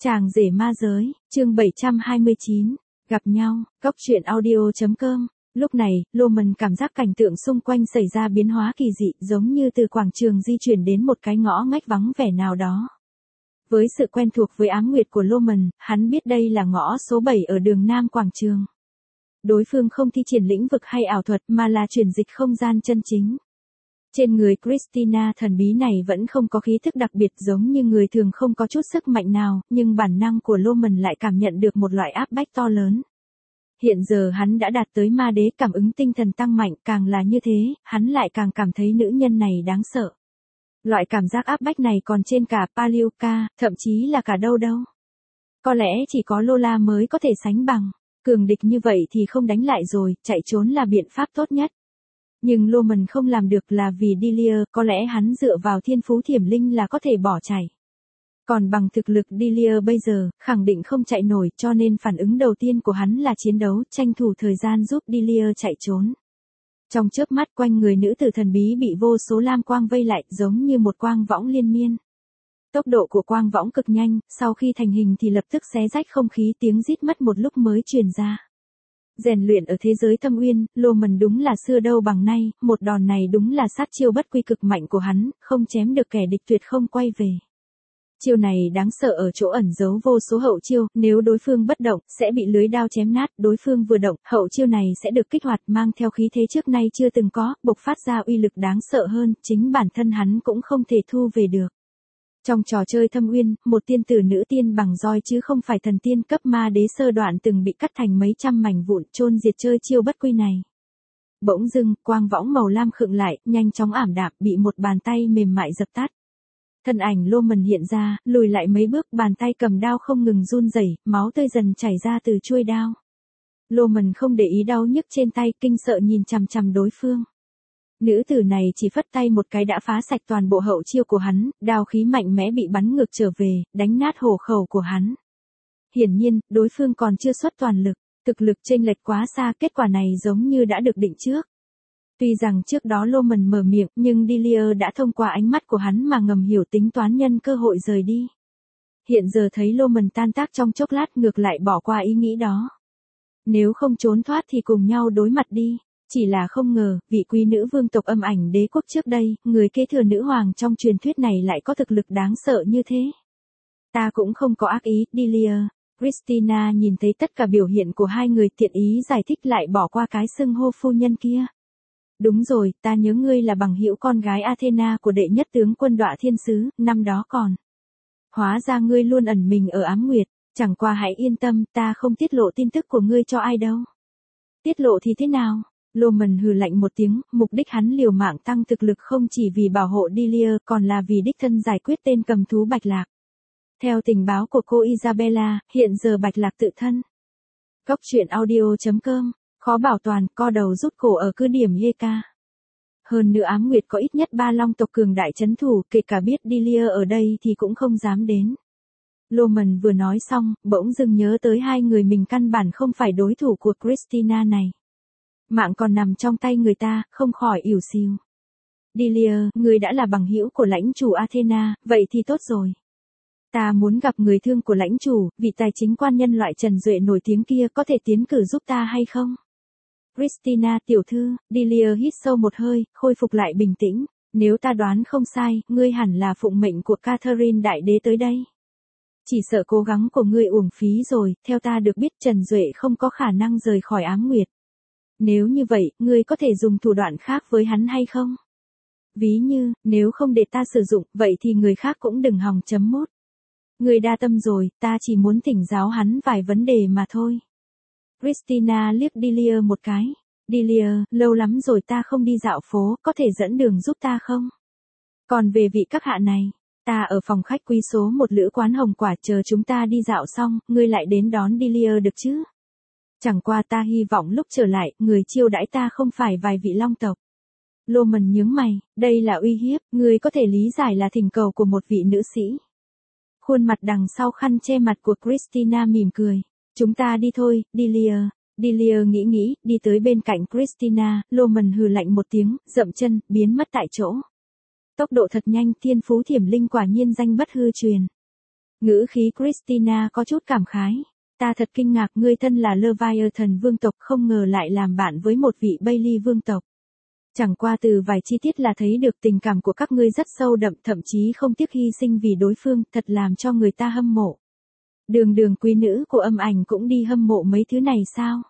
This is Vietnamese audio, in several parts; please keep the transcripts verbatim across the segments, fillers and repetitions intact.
Chàng rể ma giới, chương bảy trăm hai mươi chín, gặp nhau, Cốc truyện audio chấm com. Lúc này, Loman cảm giác cảnh tượng xung quanh xảy ra biến hóa kỳ dị, giống như từ quảng trường di chuyển đến một cái ngõ ngách vắng vẻ nào đó. Với sự quen thuộc với ám nguyệt của Loman, hắn biết đây là ngõ số bảy ở đường Nam Quảng Trường. Đối phương không thi triển lĩnh vực hay ảo thuật mà là chuyển dịch không gian chân chính. Trên người Christina thần bí này vẫn không có khí thức đặc biệt giống như người thường, không có chút sức mạnh nào, nhưng bản năng của Loman lại cảm nhận được một loại áp bách to lớn. Hiện giờ hắn đã đạt tới ma đế, cảm ứng tinh thần tăng mạnh, càng là như thế, hắn lại càng cảm thấy nữ nhân này đáng sợ. Loại cảm giác áp bách này còn trên cả Palioka, thậm chí là cả đâu đâu. Có lẽ chỉ có Lola mới có thể sánh bằng. Cường địch như vậy thì không đánh lại rồi, chạy trốn là biện pháp tốt nhất. Nhưng Loman không làm được là vì Delia, có lẽ hắn dựa vào thiên phú thiểm linh là có thể bỏ chạy. Còn bằng thực lực Delia bây giờ, khẳng định không chạy nổi, cho nên phản ứng đầu tiên của hắn là chiến đấu, tranh thủ thời gian giúp Delia chạy trốn. Trong chớp mắt, quanh người nữ tử thần bí bị vô số lam quang vây lại, giống như một quang võng liên miên. Tốc độ của quang võng cực nhanh, sau khi thành hình thì lập tức xé rách không khí, tiếng rít mất một lúc mới truyền ra. Rèn luyện ở thế giới thâm uyên, Loman đúng là xưa đâu bằng nay, một đòn này đúng là sát chiêu bất quy cực mạnh của hắn, không chém được kẻ địch tuyệt không quay về. Chiêu này đáng sợ ở chỗ ẩn giấu vô số hậu chiêu, nếu đối phương bất động, sẽ bị lưới đao chém nát, đối phương vừa động, hậu chiêu này sẽ được kích hoạt, mang theo khí thế trước nay chưa từng có, bộc phát ra uy lực đáng sợ hơn, chính bản thân hắn cũng không thể thu về được. Trong trò chơi thâm uyên, một tiên tử nữ tiên bằng roi chứ không phải thần tiên cấp ma đế sơ đoạn từng bị cắt thành mấy trăm mảnh vụn, chôn diệt chơi chiêu bất quy này. Bỗng dưng, quang võng màu lam khựng lại, nhanh chóng ảm đạm, bị một bàn tay mềm mại dập tắt. Thân ảnh Loman hiện ra, lùi lại mấy bước, bàn tay cầm đao không ngừng run rẩy, máu tươi dần chảy ra từ chuôi đao. Loman không để ý đau nhức trên tay, kinh sợ nhìn chằm chằm đối phương. Nữ tử này chỉ phất tay một cái đã phá sạch toàn bộ hậu chiêu của hắn, đao khí mạnh mẽ bị bắn ngược trở về, đánh nát hổ khẩu của hắn. Hiển nhiên, đối phương còn chưa xuất toàn lực, thực lực chênh lệch quá xa, kết quả này giống như đã được định trước. Tuy rằng trước đó Loman mở miệng, nhưng Delia đã thông qua ánh mắt của hắn mà ngầm hiểu tính toán nhân cơ hội rời đi. Hiện giờ thấy Loman tan tác trong chốc lát, ngược lại bỏ qua ý nghĩ đó. Nếu không trốn thoát thì cùng nhau đối mặt đi. Chỉ là không ngờ, vị quý nữ vương tộc âm ảnh đế quốc trước đây, người kế thừa nữ hoàng trong truyền thuyết này lại có thực lực đáng sợ như thế. Ta cũng không có ác ý, Delia. Christina nhìn thấy tất cả biểu hiện của hai người, tiện ý giải thích, lại bỏ qua cái xưng hô phu nhân kia. Đúng rồi, ta nhớ ngươi là bằng hữu con gái Athena của đệ nhất tướng quân Đọa Thiên Sứ, năm đó còn. Hóa ra ngươi luôn ẩn mình ở ám nguyệt, chẳng qua hãy yên tâm, ta không tiết lộ tin tức của ngươi cho ai đâu. Tiết lộ thì thế nào? Loman hừ lạnh một tiếng, mục đích hắn liều mạng tăng thực lực không chỉ vì bảo hộ Delia, còn là vì đích thân giải quyết tên cầm thú Bạch Lạc. Theo tình báo của cô Isabella, hiện giờ Bạch Lạc tự thân. Cốc truyện audio chấm com, khó bảo toàn, co đầu rút cổ ở cứ điểm Yeka. Hơn nữa ám nguyệt có ít nhất ba long tộc cường đại trấn thủ, kể cả biết Delia ở đây thì cũng không dám đến. Loman vừa nói xong, bỗng dưng nhớ tới hai người mình căn bản không phải đối thủ của Christina này. Mạng còn nằm trong tay người ta, không khỏi ỉu xìu. Delia, người đã là bằng hữu của lãnh chủ Athena, vậy thì tốt rồi. Ta muốn gặp người thương của lãnh chủ, vị tài chính quan nhân loại Trần Duệ nổi tiếng kia, có thể tiến cử giúp ta hay không? Christina tiểu thư, Delia hít sâu một hơi, khôi phục lại bình tĩnh. Nếu ta đoán không sai, ngươi hẳn là phụng mệnh của Catherine đại đế tới đây. Chỉ sợ cố gắng của ngươi uổng phí rồi, theo ta được biết Trần Duệ không có khả năng rời khỏi ám nguyệt. Nếu như vậy, ngươi có thể dùng thủ đoạn khác với hắn hay không? Ví như, nếu không để ta sử dụng, vậy thì người khác cũng đừng hòng chấm mốt. Ngươi đa tâm rồi, ta chỉ muốn thỉnh giáo hắn vài vấn đề mà thôi. Christina liếc Delia một cái. Delia, lâu lắm rồi ta không đi dạo phố, có thể dẫn đường giúp ta không? Còn về vị các hạ này, ta ở phòng khách quý số một lữ quán Hồng Quả, chờ chúng ta đi dạo xong, ngươi lại đến đón Delia được chứ? Chẳng qua ta hy vọng lúc trở lại, người chiêu đãi ta không phải vài vị long tộc. Loman nhướng mày, đây là uy hiếp, ngươi có thể lý giải là thỉnh cầu của một vị nữ sĩ. Khuôn mặt đằng sau khăn che mặt của Christina mỉm cười. Chúng ta đi thôi, Delia. Delia nghĩ nghĩ, đi tới bên cạnh Christina, Loman hừ lạnh một tiếng, dậm chân, biến mất tại chỗ. Tốc độ thật nhanh, thiên phú thiểm linh quả nhiên danh bất hư truyền. Ngữ khí Christina có chút cảm khái. Ta thật kinh ngạc ngươi thân là Leviathan vương tộc không ngờ lại làm bạn với một vị Bailey vương tộc. Chẳng qua từ vài chi tiết là thấy được tình cảm của các ngươi rất sâu đậm thậm chí không tiếc hy sinh vì đối phương thật làm cho người ta hâm mộ. Đường đường quý nữ của âm ảnh cũng đi hâm mộ mấy thứ này sao?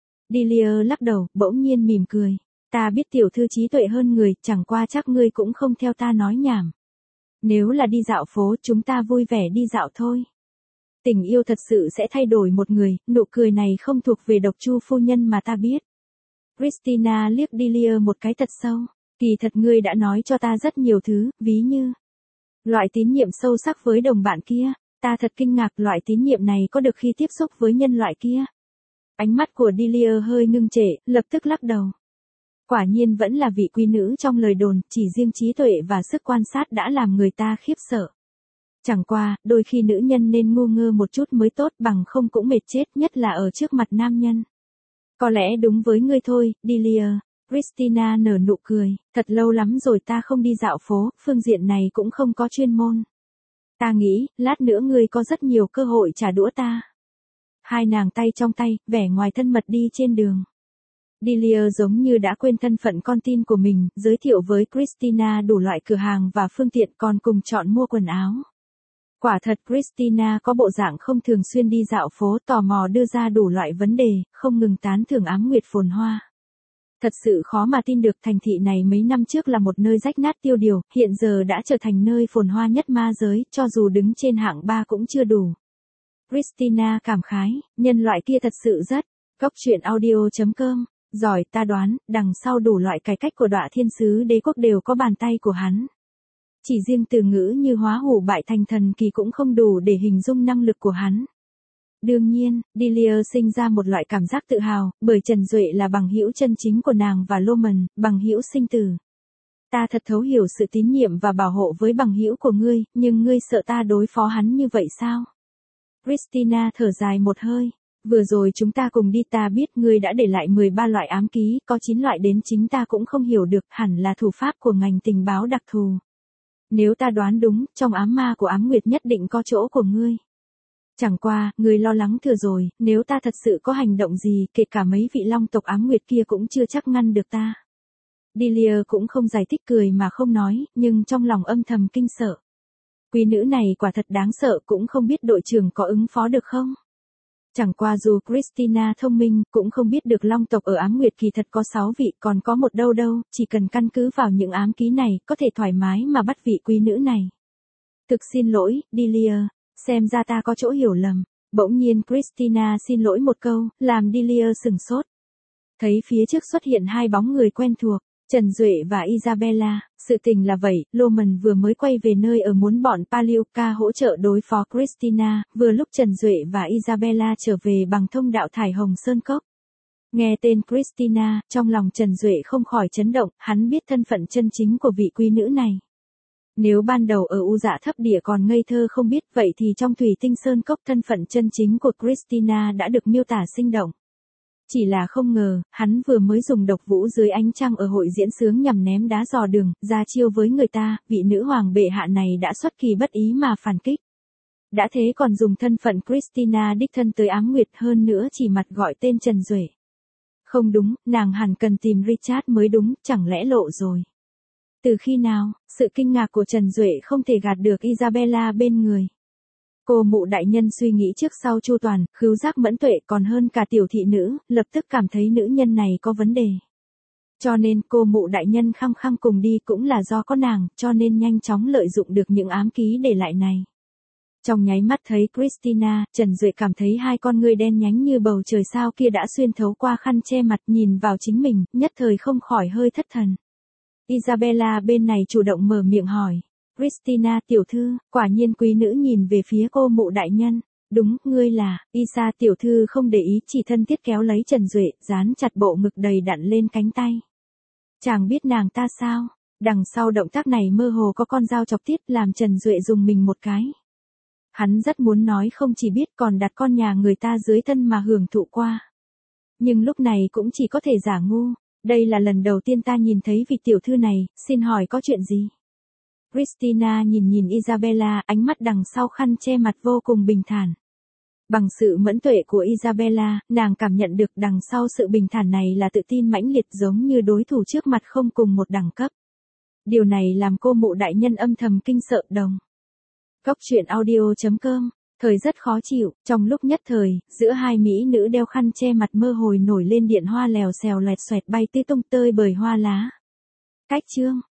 Delia lắc đầu, bỗng nhiên mỉm cười. Ta biết tiểu thư trí tuệ hơn người, chẳng qua chắc ngươi cũng không theo ta nói nhảm. Nếu là đi dạo phố chúng ta vui vẻ đi dạo thôi. Tình yêu thật sự sẽ thay đổi một người, nụ cười này không thuộc về độc chu phu nhân mà ta biết. Christina liếc Delia một cái thật sâu. Kỳ thật ngươi đã nói cho ta rất nhiều thứ, ví như loại tín nhiệm sâu sắc với đồng bạn kia. Ta thật kinh ngạc loại tín nhiệm này có được khi tiếp xúc với nhân loại kia. Ánh mắt của Delia hơi ngưng trệ, lập tức lắc đầu. Quả nhiên vẫn là vị quý nữ trong lời đồn, chỉ riêng trí tuệ và sức quan sát đã làm người ta khiếp sợ. Chẳng qua, đôi khi nữ nhân nên ngu ngơ một chút mới tốt bằng không cũng mệt chết nhất là ở trước mặt nam nhân. Có lẽ đúng với ngươi thôi, Delia. Christina nở nụ cười, thật lâu lắm rồi ta không đi dạo phố, phương diện này cũng không có chuyên môn. Ta nghĩ, lát nữa ngươi có rất nhiều cơ hội trả đũa ta. Hai nàng tay trong tay, vẻ ngoài thân mật đi trên đường. Delia giống như đã quên thân phận con tin của mình, giới thiệu với Christina đủ loại cửa hàng và phương tiện còn cùng chọn mua quần áo. Quả thật Christina có bộ dạng không thường xuyên đi dạo phố tò mò đưa ra đủ loại vấn đề, không ngừng tán thưởng ám nguyệt phồn hoa. Thật sự khó mà tin được thành thị này mấy năm trước là một nơi rách nát tiêu điều, hiện giờ đã trở thành nơi phồn hoa nhất ma giới, cho dù đứng trên hạng ba cũng chưa đủ. Christina cảm khái, nhân loại kia thật sự rất, góc truyện audio chấm com, giỏi ta đoán, đằng sau đủ loại cải cách của Đọa Thiên Sứ Đế quốc đều có bàn tay của hắn. Chỉ riêng từ ngữ như hóa hủ bại thành thần kỳ cũng không đủ để hình dung năng lực của hắn. Đương nhiên, Delia sinh ra một loại cảm giác tự hào, bởi Trần Duệ là bằng hữu chân chính của nàng và Loman, bằng hữu sinh tử. Ta thật thấu hiểu sự tín nhiệm và bảo hộ với bằng hữu của ngươi, nhưng ngươi sợ ta đối phó hắn như vậy sao? Christina thở dài một hơi. Vừa rồi chúng ta cùng đi ta biết ngươi đã để lại mười ba loại ám ký, có chín loại đến chính ta cũng không hiểu được, hẳn là thủ pháp của ngành tình báo đặc thù. Nếu ta đoán đúng, trong ám ma của ám nguyệt nhất định có chỗ của ngươi. Chẳng qua, ngươi lo lắng thừa rồi, nếu ta thật sự có hành động gì, kể cả mấy vị long tộc ám nguyệt kia cũng chưa chắc ngăn được ta. Delia cũng không giải thích cười mà không nói, nhưng trong lòng âm thầm kinh sợ. Quý nữ này quả thật đáng sợ cũng không biết đội trưởng có ứng phó được không? Chẳng qua dù Christina thông minh, cũng không biết được long tộc ở ám nguyệt kỳ thật có sáu vị, còn có một đâu đâu, chỉ cần căn cứ vào những ám ký này, có thể thoải mái mà bắt vị quý nữ này. Thực xin lỗi, Delia, xem ra ta có chỗ hiểu lầm. Bỗng nhiên Christina xin lỗi một câu, làm Delia sừng sốt. Thấy phía trước xuất hiện hai bóng người quen thuộc, Trần Duệ và Isabella. Sự tình là vậy, Loman vừa mới quay về nơi ở muốn bọn Palioka hỗ trợ đối phó Christina, vừa lúc Trần Duệ và Isabella trở về bằng thông đạo thải hồng sơn cốc. Nghe tên Christina, trong lòng Trần Duệ không khỏi chấn động, hắn biết thân phận chân chính của vị quý nữ này. Nếu ban đầu ở U Dạ Thấp Địa còn ngây thơ không biết, vậy thì trong Thủy Tinh Sơn Cốc thân phận chân chính của Christina đã được miêu tả sinh động. Chỉ là không ngờ, hắn vừa mới dùng độc vũ dưới ánh trăng ở hội diễn sướng nhằm ném đá dò đường, ra chiêu với người ta, vị nữ hoàng bệ hạ này đã xuất kỳ bất ý mà phản kích. Đã thế còn dùng thân phận Christina đích thân tới ám nguyệt hơn nữa chỉ mặt gọi tên Trần Duệ. Không đúng, nàng hẳn cần tìm Richard mới đúng, chẳng lẽ lộ rồi. Từ khi nào, sự kinh ngạc của Trần Duệ không thể gạt được Isabella bên người. Cô mụ đại nhân suy nghĩ trước sau chu toàn, khứu giác mẫn tuệ còn hơn cả tiểu thị nữ, lập tức cảm thấy nữ nhân này có vấn đề. Cho nên cô mụ đại nhân khăng khăng cùng đi cũng là do có nàng, cho nên nhanh chóng lợi dụng được những ám ký để lại này. Trong nháy mắt thấy Christina, Trần Duệ cảm thấy hai con ngươi đen nhánh như bầu trời sao kia đã xuyên thấu qua khăn che mặt nhìn vào chính mình, nhất thời không khỏi hơi thất thần. Isabella bên này chủ động mở miệng hỏi. Christina tiểu thư, quả nhiên quý nữ nhìn về phía cô mụ đại nhân. Đúng, ngươi là, Isa tiểu thư không để ý chỉ thân thiết kéo lấy Trần Duệ, dán chặt bộ ngực đầy đặn lên cánh tay. Chàng biết nàng ta sao? Đằng sau động tác này mơ hồ có con dao chọc tiết làm Trần Duệ dùng mình một cái. Hắn rất muốn nói không chỉ biết còn đặt con nhà người ta dưới thân mà hưởng thụ qua. Nhưng lúc này cũng chỉ có thể giả ngu. Đây là lần đầu tiên ta nhìn thấy vị tiểu thư này, xin hỏi có chuyện gì? Christina nhìn nhìn Isabella, ánh mắt đằng sau khăn che mặt vô cùng bình thản. Bằng sự mẫn tuệ của Isabella, nàng cảm nhận được đằng sau sự bình thản này là tự tin mãnh liệt giống như đối thủ trước mặt không cùng một đẳng cấp. Điều này làm cô mụ đại nhân âm thầm kinh sợ đồng. Cốc truyện audio chấm com, thời rất khó chịu, trong lúc nhất thời, giữa hai mỹ nữ đeo khăn che mặt mơ hồi nổi lên điện hoa lèo xèo loẹt xoẹt bay tứ tung tơi bời hoa lá. Cách chương